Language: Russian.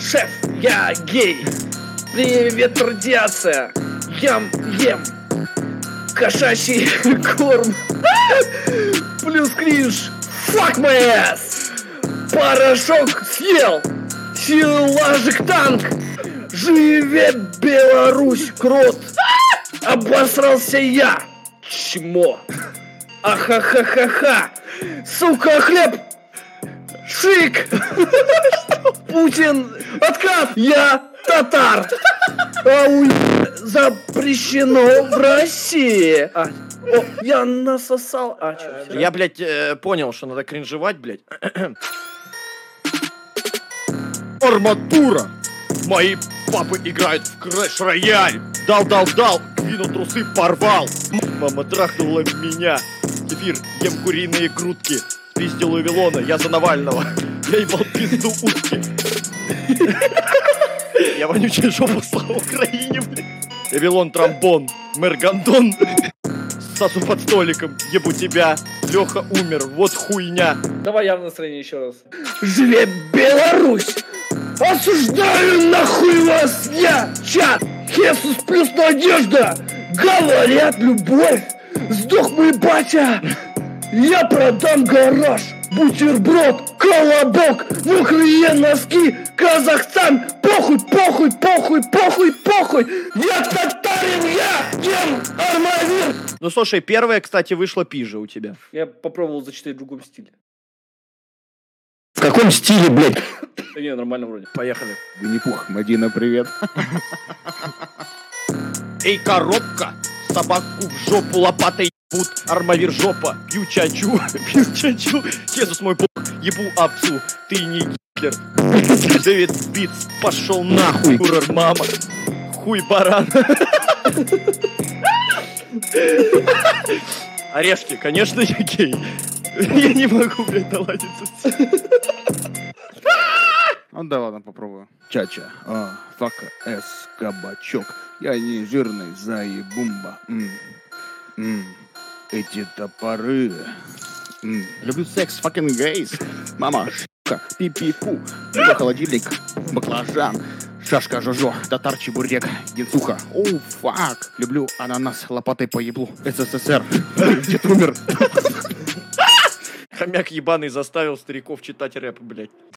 Шеф, я гей. Привет, радиация. Ям, ем. Кошачий корм. Плюс кринж. Fuck my ass. Порошок съел. Силажик танк. Живет Беларусь, крот. Обосрался я. Чмо. Ахахахаха. Сука, хлеб. Шик. Путин. Откат. Я татар. Ауй. Запрещено в России. Я насосал. Чё, я, блядь, понял, что надо кринжевать, блядь. Арматура! Мои папы играют в Крэш Рояль. Дал, Квину трусы порвал. Мама трахнула меня. Теперь ем куриные грудки. Пиздил у Вавилона, я за Навального. Я ебал пизду утки. Я вонючая жопа, слава Украине, блядь. Вавилон тромбон, мэр Гондон. Сосу под столиком, ебу тебя. Леха умер, вот хуйня. Давай я в настроении еще раз. Живет Беларусь! Осуждаю нахуй вас я, чат! Хесус плюс надежда! Говорят, любовь! Сдох мой батя! Я продам гараж! Бутерброд, колобок, мокрые носки, Казахстан! Похуй! Я татарин, я ем армавир! Ну слушай, первая, кстати, вышла пизже у тебя. Я попробовал зачитать в другом стиле. В каком стиле, блядь? Да не, нормально вроде. Поехали. Винни-Пух, Мадина, привет. Эй, коробка, собаку в жопу лопатой ебут, армавир жопа, пью чачу, Иисус мой бог, ебу овцу, ты не Гитлер. Дэвид Битс, пошел нахуй, курор мама, хуй баран. Орешки, конечно, я гей. Я не могу, блядь, наладиться. Ну да ладно, попробую. Чача, фака, эс, кабачок. Я не жирный, заебумба. Эти топоры. Люблю секс, fucking гейс. Мама, шка, пи-пи-пу. Холодильник, баклажан. Шашка Жожо, татар чебурек, генцуха. Оу, фак. Люблю ананас, лопатой по еблу. СССР. Дед умер. Хомяк ебаный заставил стариков читать рэп, блядь.